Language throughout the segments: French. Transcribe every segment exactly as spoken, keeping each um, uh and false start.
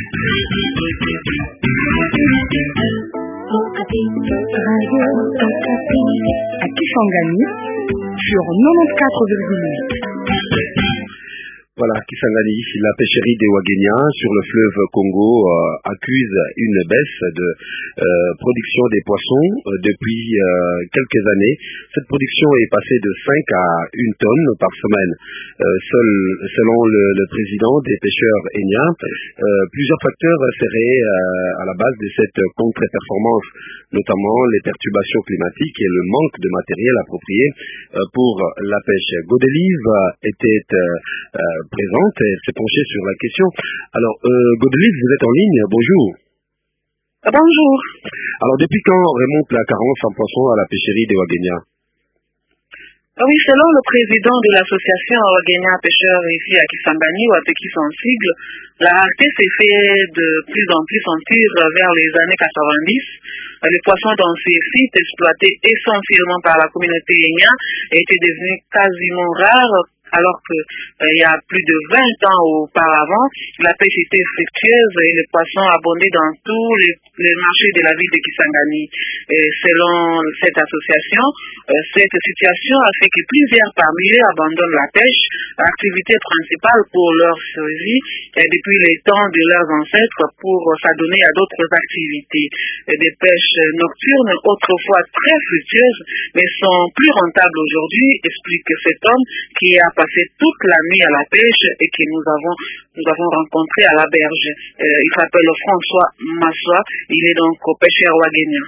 Radio Okapi à Kisangani sur quatre-vingt-quatorze virgule huit. Voilà, Kisangani, la pêcherie des Ouagéniens sur le fleuve Congo euh, accuse une baisse de euh, production des poissons euh, depuis euh, quelques années. Cette production est passée de cinq à une tonne par semaine. Euh, seul, selon le, le président des pêcheurs héniens, euh, plusieurs facteurs seraient euh, à la base de cette contre-performance, notamment les perturbations climatiques et le manque de matériel approprié euh, pour la pêche. Godelive était euh, euh, présente et s'est penchée sur la question. Alors, euh, Godelive, vous êtes en ligne, bonjour. Bonjour. Alors, depuis quand remonte la carence en poisson à la pêcherie des Ouagéniens? Oui, selon le président de l'association Ouagénien pêcheurs ici à Kisangani, ou à Petit son sigle, la rareté s'est fait de plus en plus sentir vers les années quatre-vingt-dix. Les poissons dans ces sites exploités essentiellement par la communauté hénia étaient devenus quasiment rares, alors que euh, il y a plus de vingt ans auparavant, la pêche était fructueuse et les poissons abondaient dans tous les, les marchés de la ville de Kisangani. Et selon cette association, euh, cette situation a fait que plusieurs parmi eux abandonnent la pêche, activité principale pour leur survie et depuis les temps de leurs ancêtres pour s'adonner à d'autres activités. Et des pêches nocturnes, autrefois très fructueuses, mais sont plus rentables aujourd'hui, explique cet homme qui a passé toute la nuit à la pêche et que nous avons nous avons rencontré à la berge. Euh, il s'appelle François Massoa, il est donc pêcheur ouagénien.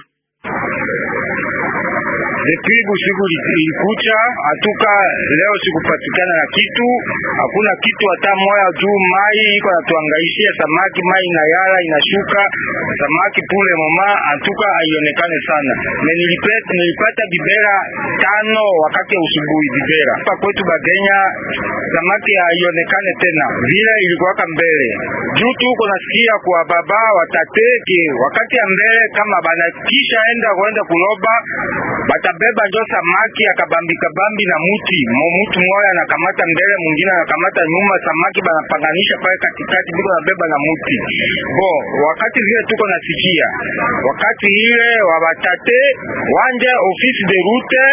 Depuis busiku ilikucha, hatuka leo sikupatikana na kitu, hakuna kitu hata moya juu mai iko natuangaishia samaki, mai na yala inashuka, samaki pule mama hatuka haionekane sana. Na nilipata nilipata bibera tano wakati usubuhi bibera. Hapa kwetu Bagenya samaki haionekane tena. Vile ilikuwa mbele. Juu tu uko nasikia kwa baba watateke wakati ya mbele kama bana kisha enda kwenda kuloba bata beba ndio samaki akabambi kabambi na muti mo mutu moya anakamata mbele mwingine anakamata nyuma, samaki banapanganisha pale katikati biko na beba na muti bo. Wakati vile tuko nasikia wakati ile wabatate wanje office de route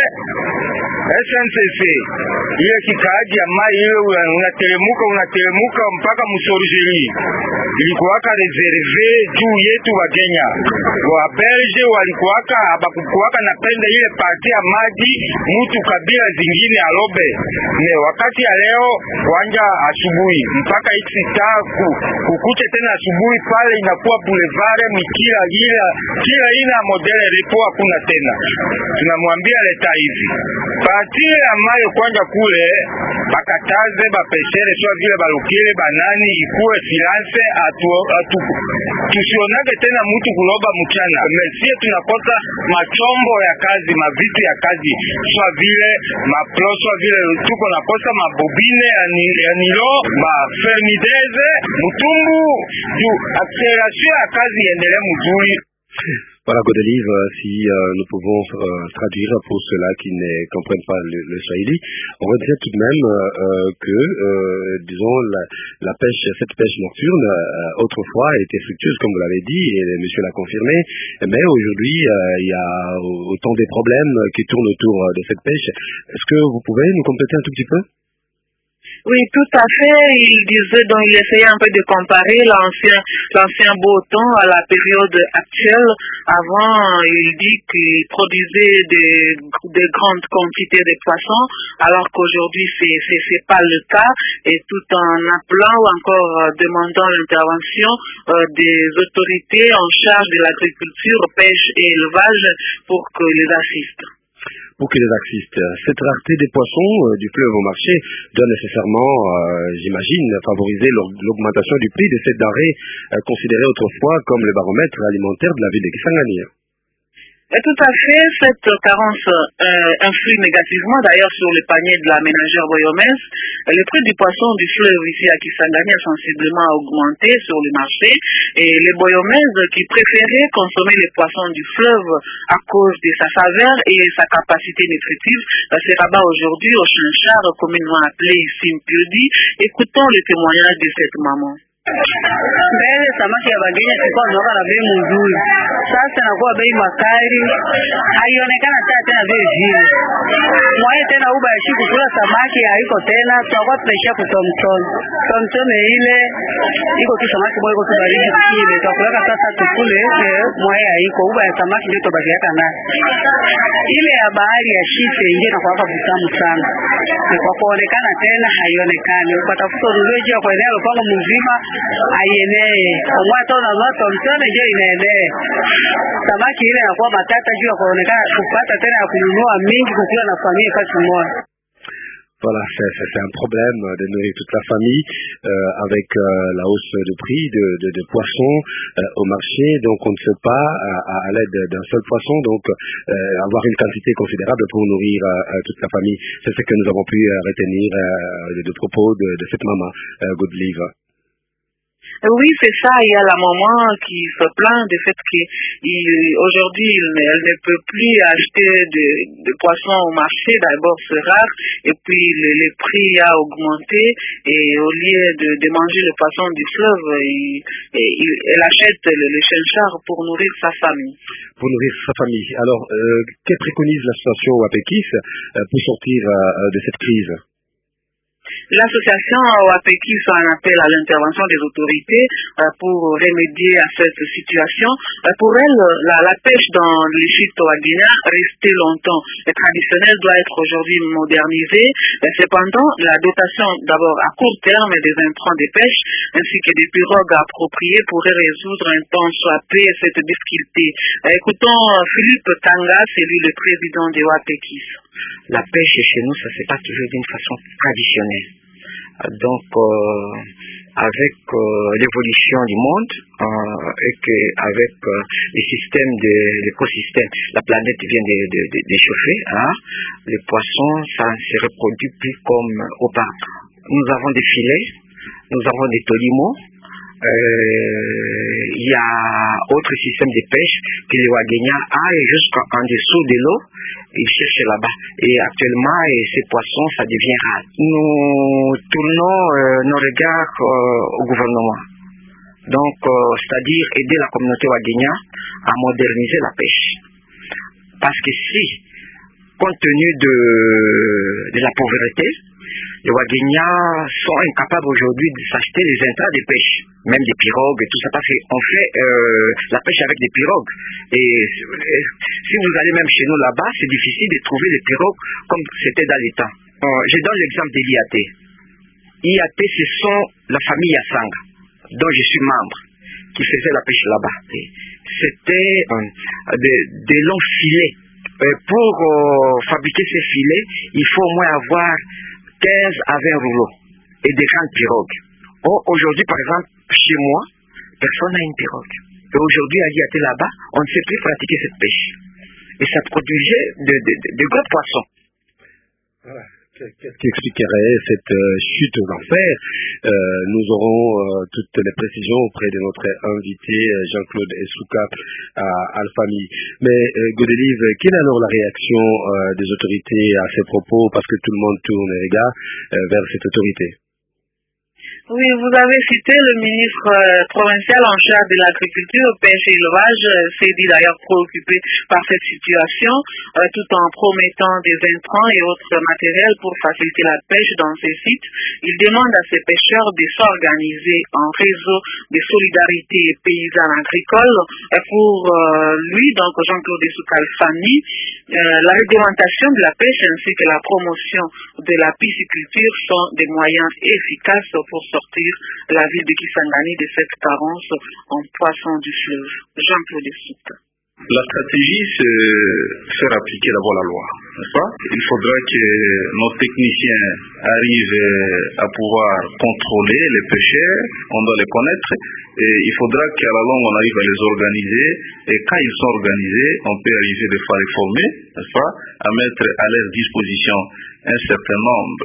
S N C C ile kikaji ya mai ile unatelemuka unatelemuka mpaka Musorgeri ilikuwaka reserve juu yetu wa Kenya. Wa Belge walikuwaka abakuwaka napenda ile parti ya maji mtu kabila zingine alobe. Ne wakati ya leo wanja asubuhi mpaka hiki taku kukuche tena asubuhi pale inakuwa boulevard mikila ila kila ina modele repo hakuna tena. Tunamwambia leta hivi parti ya mayo kwanja kule bakataze bapeshere sio vile balukile banani ikuwe silence atu, atu tusionage tena mtu kuloba mchana. Mesie tunakosa machombo ya kazi, mavitu ya kazi sio vile maploso vile tuko nakosa mabobine ya nilo ma fermideze mutumbu du acceleration ya kazi iendelee mzuri. Voilà, Godelive, si euh, nous pouvons euh, traduire pour ceux-là qui ne comprennent pas le, le swahili, on retient tout de même euh, que, euh, disons, la, la pêche, cette pêche nocturne, euh, autrefois était fructueuse, comme vous l'avez dit, et monsieur l'a confirmé, mais aujourd'hui, euh, il y a autant de problèmes qui tournent autour de cette pêche. Est-ce que vous pouvez nous compléter un tout petit peu? Oui, tout à fait. Il disait, donc il essayait un peu de comparer l'ancien, l'ancien beau temps à la période actuelle. Avant, il dit qu'il produisait des, des grandes quantités de poissons, alors qu'aujourd'hui c'est, c'est, c'est pas le cas. Et tout en appelant ou encore demandant l'intervention euh, des autorités en charge de l'agriculture, pêche et élevage pour que les assistent. Pour que les assistent. Cette rareté des poissons euh, du fleuve au marché doit nécessairement, euh, j'imagine, favoriser l'augmentation du prix de cette denrée euh, considérée autrefois comme le baromètre alimentaire de la ville de Kisangani. Et tout à fait, cette carence euh, influe négativement d'ailleurs sur le panier de la ménagère boyomès. Le prix du poisson du fleuve ici à Kisangani a sensiblement augmenté sur le marché et les boyomès qui préféraient consommer les poissons du fleuve à cause de sa saveur et sa capacité nutritive se rabat aujourd'hui au chinchard communément appelé Simpiodi. Écoutons le témoignage de cette maman. Mbele samaki ya bageni sikuwa naoka na bei mzuri. Sasa inakuwa bei makali. Haionekana tena tena vile vile. Mwae tena uba ya shiku kula samaki haiko tena, tutakuwa tunaishia kutomtom. Tomtom ile iko tu samaki moja iko tu baridi kile. Tukuleka sasa tukule mwae haiko uba ya samaki ndio tubakiaka nayo. Ile ya bahari ya shife nje na kwa kutamu sana. Kwa kuonekana tena haionekani. Ukatafuta ununuzi kwa eneo pango mzima aienee. Kwa mwato na mwato mtone je inaenee. Samaki ile inakuwa matata juu ya kuonekana kupata tena ya kununua mingi kukiwa na familia kati moja. Voilà, c'est, c'est, c'est un problème de nourrir toute la famille euh, avec euh, la hausse de prix de, de, de poissons euh, au marché. Donc on ne sait pas à, à l'aide d'un seul poisson donc euh, avoir une quantité considérable pour nourrir euh, toute la famille. C'est ce que nous avons pu euh, retenir euh, de, de propos de, de cette maman euh, Godelive. Oui, c'est ça. Il y a la maman qui se plaint du fait qu'aujourd'hui, elle ne peut plus acheter de, de poissons au marché. D'abord, c'est rare. Et puis, le, le prix a augmenté. Et au lieu de, de manger le poisson du fleuve, il, il, elle achète le, le chinchard pour nourrir sa famille. Pour nourrir sa famille. Alors, euh, que préconise l'association Wapekis euh, pour sortir euh, de cette crise? L'association Wapekis en appelle à l'intervention des autorités euh, pour remédier à cette situation. Euh, pour elle, la, la pêche dans les sites Waguénia restait longtemps. Le traditionnel doit être aujourd'hui modernisé. Euh, cependant, la dotation d'abord à court terme des intrants de pêche ainsi que des pirogues appropriées pourrait résoudre un temps soit peu cette difficulté. Euh, écoutons Philippe Tanga, c'est lui le président de Wapekis. La pêche chez nous, ça se passe toujours d'une façon traditionnelle. Donc, euh, avec euh, l'évolution du monde euh, et que avec euh, les systèmes de l'écosystème, la planète vient de, de, de, de chauffer, hein, les poissons, ça ne se reproduit plus comme auparavant. Nous avons des filets, nous avons des tolimos. Euh, il y a autre système de pêche que les Waguénia a et jusqu'en dessous de l'eau, ils cherchent là-bas. Et actuellement, et ces poissons, ça devient rare. Nous tournons euh, nos regards euh, au gouvernement. Donc, euh, c'est-à-dire aider la communauté Waguénia à moderniser la pêche. Parce que si, compte tenu de, de la pauvreté, les Waguénia sont incapables aujourd'hui de s'acheter les intrants de pêche, même des pirogues et tout ça, parce qu'on fait euh, la pêche avec des pirogues. Et, et si vous allez même chez nous là-bas, c'est difficile de trouver des pirogues comme c'était dans les temps. Euh, je donne l'exemple de l'I A T. I A T, ce sont la famille Yassanga, dont je suis membre, qui faisait la pêche là-bas. C'était euh, des, des longs filets. Euh, pour euh, fabriquer ces filets, il faut au moins avoir quinze à vingt rouleaux et des grandes pirogues. Or, aujourd'hui, par exemple, chez moi, personne n'a une pirogue. Et aujourd'hui, à l'I A T là-bas, on ne sait plus pratiquer cette pêche. Et ça produisait de, de, de, de gros poissons. Voilà. Qu'est-ce qui expliquerait cette euh, chute aux enfers? euh, Nous aurons euh, toutes les précisions auprès de notre invité euh, Jean-Claude Essouka à Alfami. Mais euh, Godelive, quelle est alors la réaction euh, des autorités à ces propos? Parce que tout le monde tourne les regards euh, vers cette autorité. Oui, vous avez cité le ministre euh, provincial en charge de l'agriculture, pêche et élevage, euh, s'est dit d'ailleurs préoccupé par cette situation, euh, tout en promettant des intrants et autres matériels pour faciliter la pêche dans ces sites. Il demande à ces pêcheurs de s'organiser en réseau de solidarité paysanne agricole. Et pour euh, lui, donc Jean-Claude Essouka Alfami, euh, la réglementation de la pêche ainsi que la promotion de la pisciculture sont des moyens efficaces pour sortir la ville de Kisangani de cette carence en poissons du fleuve. Jean-Claude Essouka. La stratégie, c'est faire appliquer d'abord la loi, n'est-ce pas? Il faudra que nos techniciens arrivent à pouvoir contrôler les pêcheurs, on doit les connaître, et il faudra qu'à la longue on arrive à les organiser, et quand ils sont organisés, on peut arriver des fois à les former, n'est-ce pas, à mettre à leur disposition un certain nombre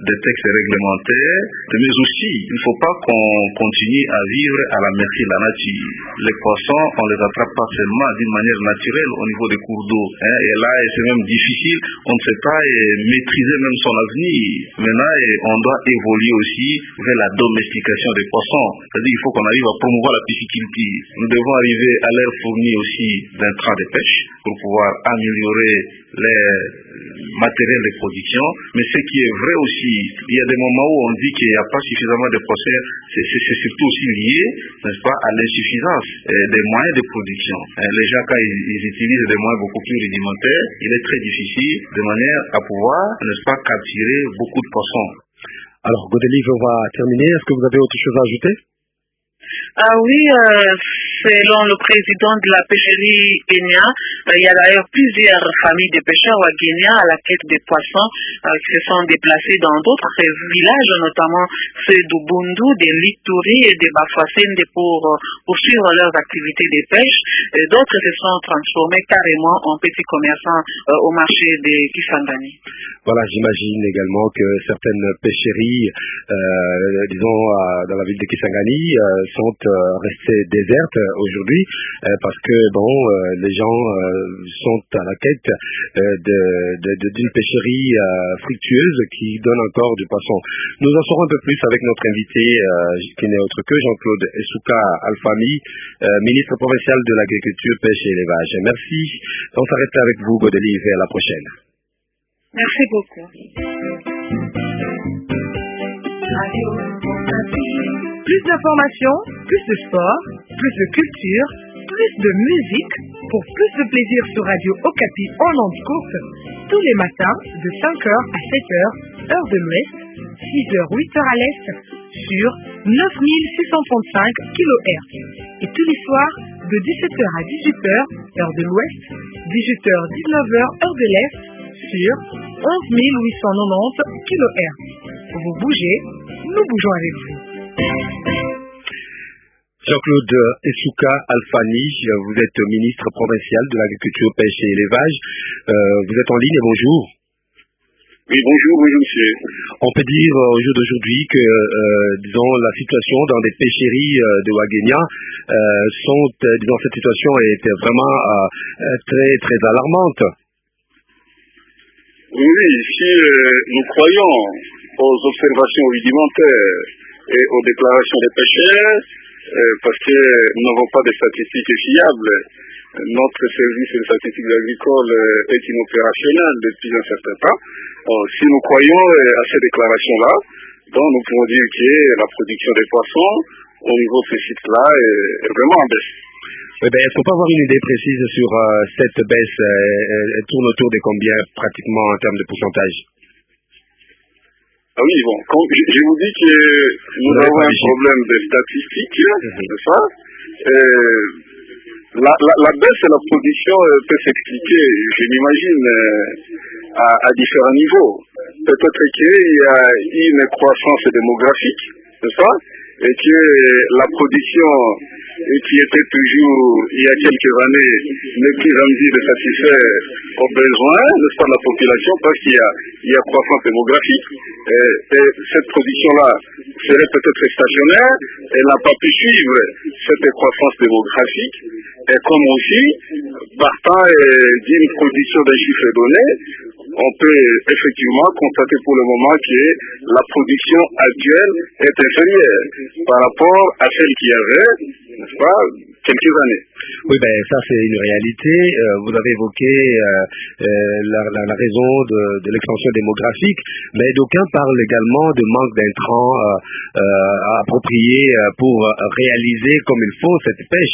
des textes réglementaires, mais aussi, il ne faut pas qu'on continue à vivre à la merci de la nature. Les poissons, on les attrape pas seulement d'une manière naturelle au niveau des cours d'eau, hein, et là, c'est même difficile, on ne sait pas et maîtriser même son avenir. Maintenant, et on doit évoluer aussi vers la domestication des poissons. C'est-à-dire qu'il faut qu'on arrive à promouvoir la pisciculture. Nous devons arriver à leur fournir aussi d'intrants de pêche pour pouvoir améliorer les matériels de production. Mais ce qui est vrai aussi, il y a des moments où on dit qu'il n'y a pas suffisamment de poissons, c'est, c'est, c'est surtout aussi lié, n'est-ce pas, à l'insuffisance des moyens de production. Les gens, quand ils, ils utilisent des moyens beaucoup plus rudimentaires, il est très difficile de manière à pouvoir, n'est-ce pas, capturer beaucoup de poissons. Alors, Godelive, on va terminer. Est-ce que vous avez autre chose à ajouter? Ah oui, euh, selon le président de la pêcherie Kenya, euh, il y a d'ailleurs plusieurs familles de pêcheurs au Kenya à la quête des poissons euh, qui se sont déplacés dans d'autres villages, notamment ceux d'Ubundu, de Lituri et de Bafouassende pour euh, poursuivre leurs activités de pêche. Et d'autres se sont transformés carrément en petits commerçants euh, au marché de Kisangani. Voilà, j'imagine également que certaines pêcheries, euh, disons, euh, dans la ville de Kisangani, euh, sont euh, restées désertes euh, aujourd'hui euh, parce que, bon, euh, les gens euh, sont à la quête euh, de, de, de, d'une pêcherie euh, fructueuse qui donne encore du poisson. Nous en saurons un peu plus avec notre invité, euh, qui n'est autre que Jean-Claude Essouka Alfami, euh, ministre provincial de l'Agriculture, Pêche et Élevage. Merci. On s'arrête avec vous, Godelive, et à la prochaine. Merci beaucoup. Plus d'informations, plus de sport, plus de culture, plus de musique, pour plus de plaisir sur Radio Okapi en ondes courtes, tous les matins de cinq heures à sept heures, heure de l'Ouest, six heures, huit heures à l'Est, sur neuf mille six cent trente-cinq kilohertz. Et tous les soirs, de dix-sept heures à dix-huit heures, heure de l'Ouest, dix-huit heures, dix-neuf heures, heure de l'Est, sur onze mille huit cent quatre-vingt-dix kilohertz. Vous bougez, nous bougeons avec vous. Jean-Claude Essouka Alfani, vous êtes ministre provincial de l'Agriculture, Pêche et Élevage. Euh, vous êtes en ligne, bonjour. Oui, bonjour, bonjour monsieur. On peut dire euh, au jour d'aujourd'hui que, euh, disons, la situation dans des pêcheries euh, de Ouagenia euh, sont, euh, disons, cette situation est vraiment euh, très, très alarmante. Oui, si euh, nous croyons aux observations rudimentaires et aux déclarations des pêcheurs, euh, parce que nous n'avons pas de statistiques fiables, notre service de statistiques agricoles euh, est inopérationnel depuis un certain temps. Alors, si nous croyons euh, à ces déclarations-là, donc nous pouvons dire que la production des poissons au niveau de ces sites-là est, est vraiment en baisse. Eh bien, est-ce qu'on peut avoir une idée précise sur euh, cette baisse? euh, Elle tourne autour de combien pratiquement en termes de pourcentage? Ah oui, bon, quand je, je vous dis que nous avons un problème de statistiques, mm-hmm. c'est ça. Euh, la, la, la baisse de la production euh, peut s'expliquer, je m'imagine, euh, à, à différents niveaux. Peut-être qu'il y a une croissance démographique, c'est ça, et que la production qui était toujours, il y a quelques années, n'est plus en mesure de satisfaire aux besoins, n'est-ce pas, de la population, parce qu'il y a, il y a croissance démographique. Et, et cette production-là serait peut-être stationnaire, elle n'a pas pu suivre cette croissance démographique, et comme aussi, partant d'une production d'un chiffre donné, on peut effectivement constater pour le moment que la production actuelle est inférieure par rapport à celle qu'il y avait, n'est-ce pas, quelques années. Oui, ben ça c'est une réalité. Euh, vous avez évoqué euh, euh, la, la, la raison de, de l'expansion démographique, mais d'aucuns parlent également de manque d'intrants euh, euh, appropriés pour réaliser comme il faut cette pêche.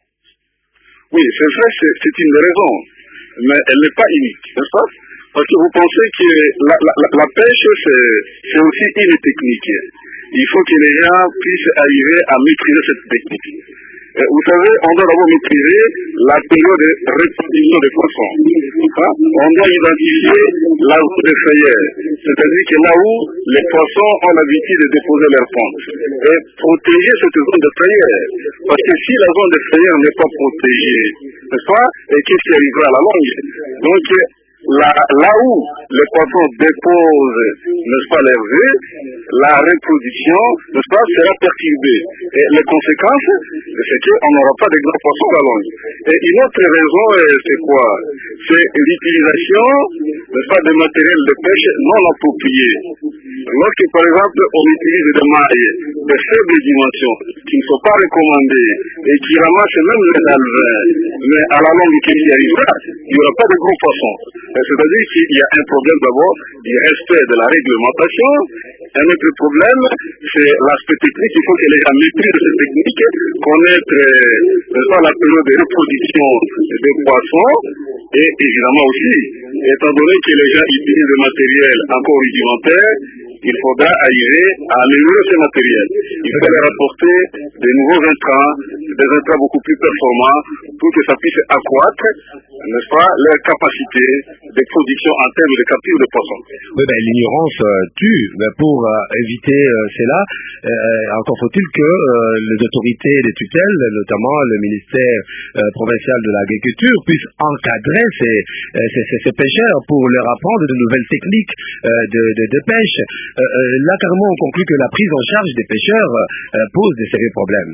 Oui, c'est vrai, c'est, c'est une raison, mais elle n'est pas unique, n'est-ce pas? Parce que vous pensez que la, la, la pêche, c'est, c'est aussi une technique. Il faut que les gens puissent arriver à maîtriser cette technique. Et vous savez, on doit d'abord maîtriser la période de reproduction des poissons. Hein? On doit identifier la zone de feuillère, c'est-à-dire que là où les poissons ont l'habitude de déposer leurs pontes. Et protéger cette zone de feuillère. Parce que si la zone de feuillère n'est pas protégée, n'est-ce pas, et qu'est-ce qui arrivera à la longue? Donc, là, là où les poissons déposent, n'est-ce pas, leurs œufs, la reproduction, n'est-ce pas, sera perturbée. Et les conséquences, c'est qu'on n'aura pas de grands poissons à longue. Et une autre raison, c'est quoi? C'est l'utilisation, n'est-ce pas, de matériel de pêche non approprié. Lorsque, par exemple, on utilise des mailles de faibles dimensions qui ne sont pas recommandées et qui ramassent même les alevins, mais à la longue, qu'est-ce qui arrivera? Il n'y aura pas de gros poissons. C'est-à-dire qu'il y a un problème d'abord du respect de la réglementation. Un autre problème, c'est l'aspect technique. Il faut que les gens maîtrisent cette technique, connaître euh, la période de reproduction des poissons et évidemment aussi, étant donné que les gens utilisent le matériel encore rudimentaire, il faudra arriver à améliorer ce matériel. Il faut leur apporter des nouveaux intrants, des intrants beaucoup plus performants pour que ça puisse accroître, n'est-ce pas, leur capacité de production en termes de capture de poissons. Oui, ben, l'ignorance euh, tue. Ben, pour euh, éviter euh, cela, euh, encore faut-il que euh, les autorités des tutelles, notamment le ministère euh, provincial de l'agriculture, puissent encadrer ces, euh, ces, ces, ces pêcheurs pour leur apprendre de nouvelles techniques euh, de, de, de pêche. Euh, euh, là, carrément, on conclut que la prise en charge des pêcheurs euh, pose des sérieux problèmes.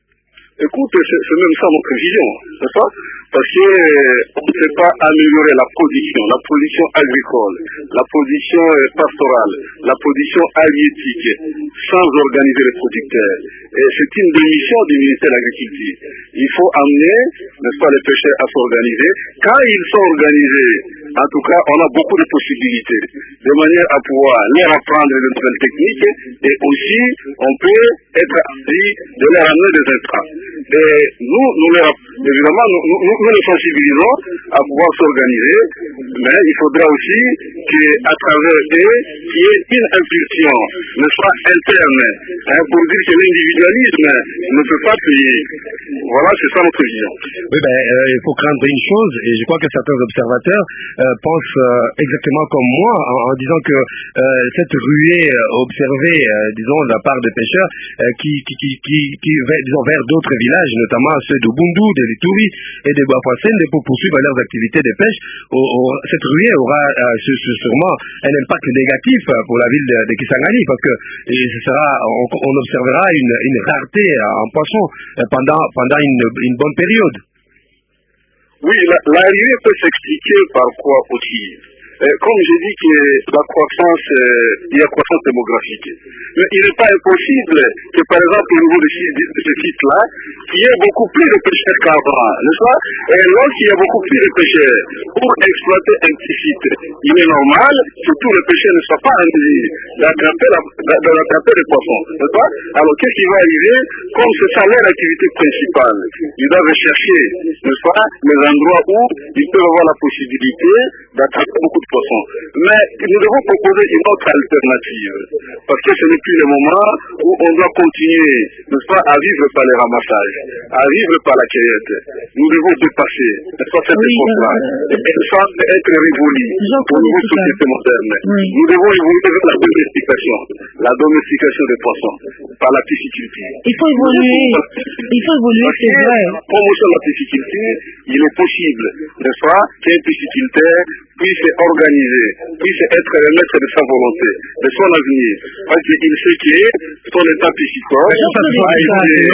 Écoute, c'est même ça notre vision, n'est-ce pas? Parce qu'on ne sait pas améliorer la production, la production agricole, la production pastorale, la production halieutique, sans organiser les producteurs. Et c'est une des missions du ministère de l'Agriculture. Il faut amener, n'est-ce pas, les pêcheurs à s'organiser. Quand ils sont organisés, en tout cas, on a beaucoup de possibilités, de manière à pouvoir leur apprendre de nouvelles techniques, et aussi, on peut être amené de leur amener des intrants. Et nous, nous leur, évidemment, nous, nous, nous les sensibilisons à pouvoir s'organiser, mais il faudra aussi qu'à travers eux, qu'il y ait une impulsion, n'est-ce pas, interne, hein, pour dire que l'individualisme ne peut pas payer. Voilà, c'est ça notre vision. Oui, ben, euh, il faut craindre une chose, et je crois que certains observateurs euh, pensent euh, exactement comme moi, en, en disant que euh, cette ruée euh, observée, euh, disons, de la part des pêcheurs, euh, qui, qui, qui, qui, qui va, disons, vers d'autres villages, notamment ceux de Bundu, de Lituri et de Boafossène, pour poursuivre leurs activités de pêche, au, au, cette ruée aura euh, sûrement un impact négatif pour la ville de, de Kisangani, parce que et ce sera, on, on observera une, une rareté en poisson pendant, pendant une, une bonne période. Oui, la, la ruée peut s'expliquer par quoi aussi? Comme j'ai dit que la croissance, euh, il y a croissance démographique. Mais il n'est pas impossible que, par exemple, au niveau de ce site-là, qu'il y ait beaucoup plus de pêcheurs qu'avant, n'est-ce pas? Et lorsqu'il y a beaucoup plus de pêcheurs pour exploiter un petit site, il est normal que tous les pêcheurs ne soient pas en mesure d'attraper des poissons, n'est-ce pas? Alors qu'est-ce qui va arriver? Comme c'est ça leur activité principale, ils doivent chercher, n'est-ce pas, les endroits où ils peuvent avoir la possibilité d'attraper beaucoup de poissons. Mais nous devons proposer une autre alternative, parce que ce n'est plus le moment où on doit continuer, n'est-ce pas, à vivre par les ramassages, à vivre par la cueillette. Nous devons dépasser, n'est-ce pas, cette oui, époque-là, euh, et sans être révolus au niveau de société moderne. Oui. Nous devons évoluer vers la domestication, la domestication des poissons, par la pisciculture. Il faut évoluer, il faut évoluer, c'est vrai. Promotion de la pisciculture, il est possible, n'est-ce pas, qu'un pisciculteur puisse organiser, puisse être le maître de sa volonté, de son avenir. Parce qu'il sait qu'il est son état piscicole. Mais tout ça, c'est pas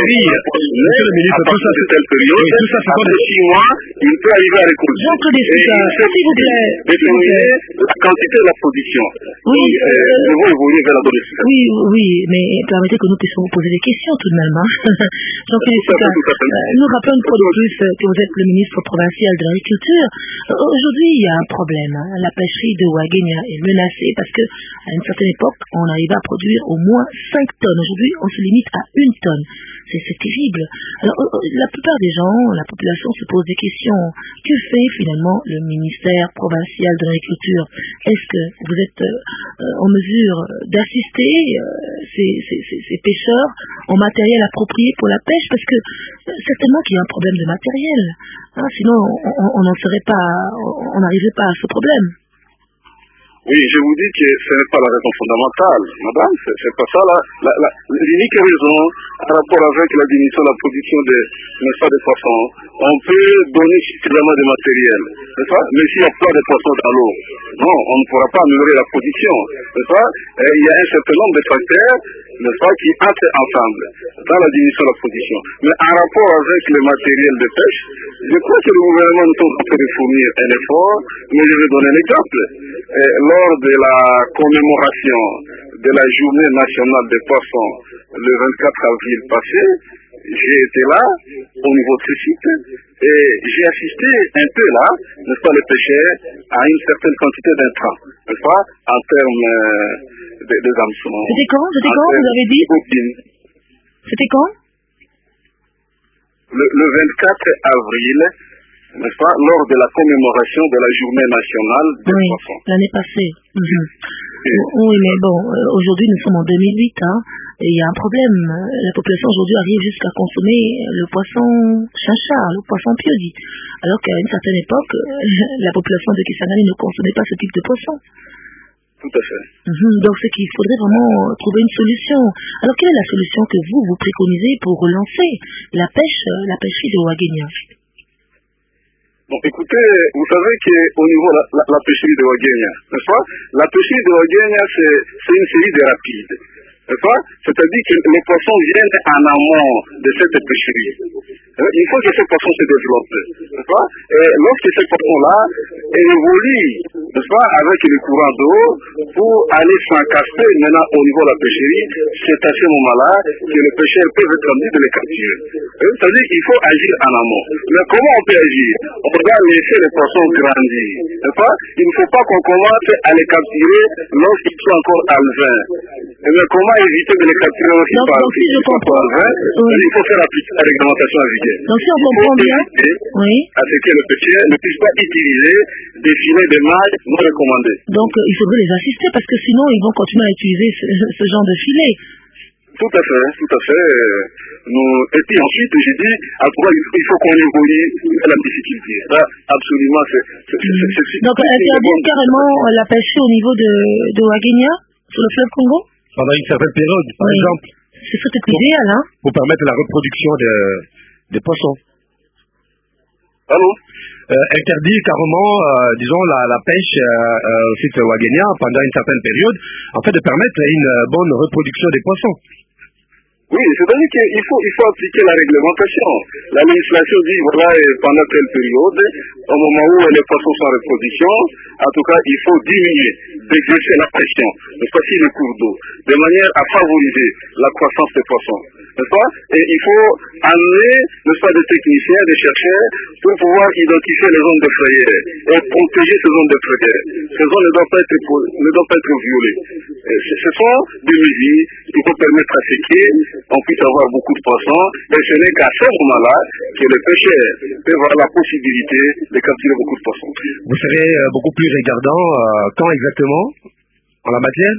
Monsieur le ministre, tout ça, c'est telle période. Après six mois, il peut arriver à récolter. Jean-Claude Estika, s'il vous plaît. Déterminer la quantité de la production. Oui. Donc, euh, nous devons évoluer vers la domestication. Oui, oui, mais permettez que nous puissions vous poser des questions tout de même. Hein. Jean-Claude Estika, nous rappelons une fois de plus que vous êtes le ministre provincial de l'Agriculture. Aujourd'hui, il y a un problème. La pêcherie de Ouagenia est menacée parce que à une certaine époque, on arrivait à produire au moins cinq tonnes. Aujourd'hui, on se limite à une tonne. C'est, c'est terrible. Alors, la plupart des gens, la population se pose des questions. Que fait finalement le ministère provincial de l'Agriculture? Est-ce que vous êtes euh, en mesure d'assister euh, ces, ces, ces, ces pêcheurs en matériel approprié pour la pêche? Parce que euh, certainement qu'il y a un problème de matériel. Hein, sinon, on n'en serait pas, on n'arriverait pas à ce problème. Oui, je vous dis que ce n'est pas la raison fondamentale, madame, c'est pas ça la, la, la, l'unique raison en rapport avec la diminution de la production de, n'est-ce pas, des poissons. On peut donner suffisamment de matériel, n'est-ce pas, mais s'il n'y a pas de poissons dans l'eau, non, on ne pourra pas améliorer la production, n'est-ce pas. Et il y a un certain nombre de facteurs, n'est-ce pas, qui entrent ensemble dans la diminution de la production. Mais en rapport avec le matériel de pêche, je crois que le gouvernement est en train de fournir un effort, mais je vais donner un exemple. Et lors de la commémoration de la journée nationale des poissons le vingt-quatre avril passé, j'ai été là au niveau de ce site et j'ai assisté un peu là, n'est-ce pas, les pêcheurs à une certaine quantité d'intrants, n'est-ce pas, en termes de, de hameçons. C'était quand C'était quand vous avez dit C'était quand le, le vingt-quatre avril, n'est-ce pas, lors de la commémoration de la journée nationale des oui, poissons. L'année passée. Mm-hmm. Oui, mais bon, euh, aujourd'hui nous sommes en deux mille huit, hein, et il y a un problème. La population aujourd'hui arrive jusqu'à consommer le poisson chinchard, le poisson piodi, alors qu'à une certaine époque, la population de Kisangani ne consommait pas ce type de poisson. Tout à fait. Mm-hmm. Donc c'est qu'il faudrait vraiment trouver une solution. Alors quelle est la solution que vous, vous préconisez pour relancer la pêche, la pêcherie de Ouagenia? Donc écoutez, vous savez qu'au niveau de la, la, la pêcherie de Ouagenia, n'est-ce pas, la pêcherie de Ouagenia, c'est, c'est une série de rapides, n'est-ce pas, c'est-à-dire que les poissons viennent en amont de cette pêcherie. Il faut que ces poissons se développent, n'est-ce pas, et lorsque ces poissons-là évoluent, n'est-ce pas, avec les courants d'eau, pour aller s'encastrer maintenant au niveau de la pêcherie, c'est à ce moment-là que les pêcheurs peuvent être amenés de les capturer. C'est-à-dire qu'il faut agir en amont. Mais comment on peut agir? On doit laisser les poissons grandir, n'est-ce pas? Il ne faut pas qu'on commence à les capturer lorsqu'ils sont encore alevins. Mais comment éviter de les capturer aussi donc, par donc, si je comprends, alevins? oui. Il faut faire appliquer la réglementation à vigueur. Donc si on comprend bien, oui. À ce que le pêcheur ne puisse pas utiliser des filets de mailles non recommandés. Donc euh, il faudrait les assister parce que sinon ils vont continuer à utiliser ce, ce genre de filet. Tout à fait, tout à fait. Nous, et puis ensuite, j'ai dit, à quoi il faut, il faut qu'on évolue à la difficulté. Ça, absolument, c'est... c'est, c'est, c'est, c'est donc interdire carrément la pêche au niveau de, de Ouagenia, sur le fleuve Congo? Pendant une certaine période, par oui. exemple. Ce serait idéal, hein? Pour permettre la reproduction de, des poissons. Allô? Euh, interdire carrément, euh, disons, la, la pêche euh, euh, au site Ouagenia pendant une certaine période, en fait de permettre une euh, bonne reproduction des poissons. Oui, c'est-à-dire qu'il faut, il faut appliquer la réglementation. La législation dit, voilà, pendant telle période, au moment où les poissons sont en reproduction, en tout cas, il faut diminuer, d'exercer la pression, n'est-ce pas, sur les cours d'eau, de manière à favoriser la croissance des poissons, n'est-ce pas? Et il faut amener, n'est-ce pas, des techniciens, des chercheurs, pour pouvoir identifier les zones de frayère et protéger ces zones de frayère. Ces zones ne doivent pas être, ne doivent pas être violées. Et ce sont des mesures qui vont permettre à ce qu'on puisse avoir beaucoup de poissons, et ce n'est qu'à ce moment-là que les pêcheurs peuvent avoir la possibilité de capturer beaucoup de poissons. Vous serez euh, beaucoup plus regardant euh, quand exactement en la matière?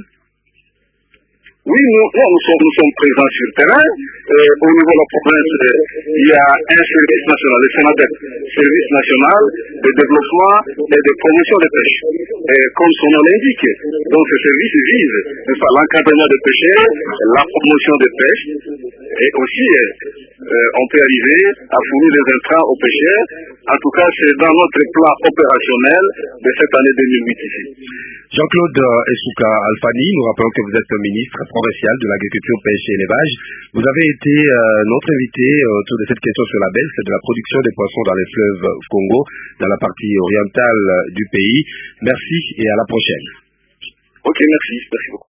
Oui, nous, nous, sommes, nous sommes présents sur le terrain. Euh, au niveau de la province, euh, il y a un service national, le SENADEP, service national de développement et de promotion de pêche. Et comme son nom l'indique, donc ce service vise l'encadrement des pêcheurs, la promotion des pêches, et aussi euh, on peut arriver à fournir des intrants aux pêcheurs. En tout cas, c'est dans notre plan opérationnel de cette année deux mille huit ici. Jean-Claude Essouka Alfani, nous rappelons que vous êtes ministre provincial de l'agriculture, pêche et élevage. Vous avez été euh, notre invité euh, autour de cette question sur la baisse de la production des poissons dans les fleuves Congo, dans la partie orientale du pays. Merci et à la prochaine. Ok, merci. Merci beaucoup.